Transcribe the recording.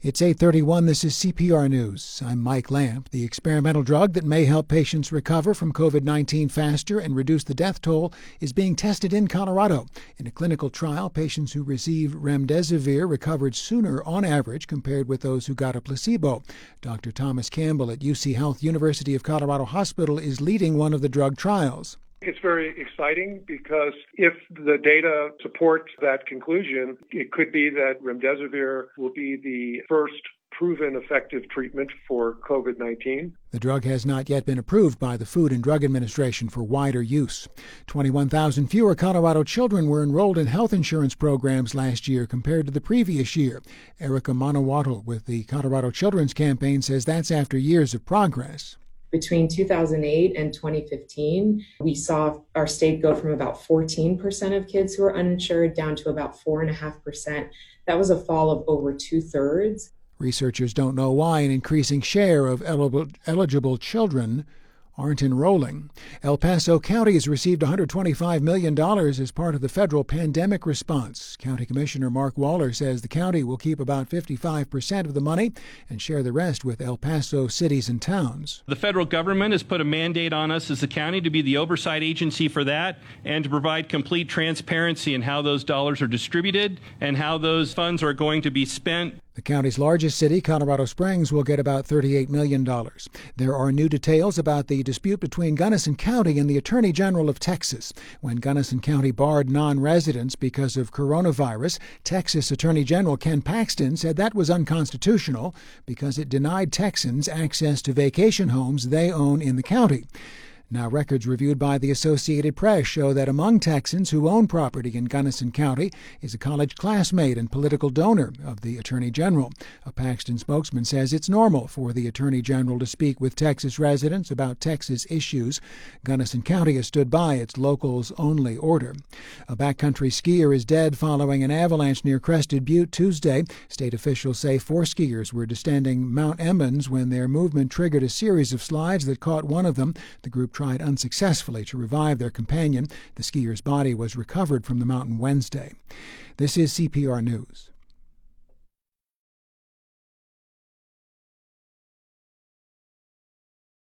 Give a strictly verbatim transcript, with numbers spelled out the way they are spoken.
It's eight thirty-one. This is C P R News. I'm Mike Lamp. The experimental drug that may help patients recover from covid nineteen faster and reduce the death toll is being tested in Colorado. In a clinical trial, patients who received remdesivir recovered sooner on average compared with those who got a placebo. Doctor Thomas Campbell at U C Health University of Colorado Hospital is leading one of the drug trials. It's very exciting because if the data support that conclusion, it could be that remdesivir will be the first proven effective treatment for covid nineteen. The drug has not yet been approved by the Food and Drug Administration for wider use. twenty-one thousand fewer Colorado children were enrolled in health insurance programs last year compared to the previous year. Erica Monowattle with the Colorado Children's Campaign says that's after years of progress. Between two thousand eight and twenty fifteen, we saw our state go from about fourteen percent of kids who are uninsured down to about four point five percent. That was a fall of over two-thirds. Researchers don't know why an increasing share of eligible, eligible children aren't enrolling. El Paso County has received one hundred twenty-five million dollars as part of the federal pandemic response. County Commissioner Mark Waller says the county will keep about fifty-five percent of the money and share the rest with El Paso cities and towns. The federal government has put a mandate on us as the county to be the oversight agency for that and to provide complete transparency in how those dollars are distributed and how those funds are going to be spent. The county's largest city, Colorado Springs, will get about thirty-eight million dollars. There are new details about the dispute between Gunnison County and the Attorney General of Texas. When Gunnison County barred non-residents because of coronavirus, Texas Attorney General Ken Paxton said that was unconstitutional because it denied Texans access to vacation homes they own in the county. Now, records reviewed by the Associated Press show that among Texans who own property in Gunnison County is a college classmate and political donor of the Attorney General. A Paxton spokesman says it's normal for the Attorney General to speak with Texas residents about Texas issues. Gunnison County has stood by its locals-only order. A backcountry skier is dead following an avalanche near Crested Butte Tuesday. State officials say four skiers were descending Mount Emmons when their movement triggered a series of slides that caught one of them. The group tried unsuccessfully to revive their companion. The skier's body was recovered from the mountain Wednesday. This is C P R News.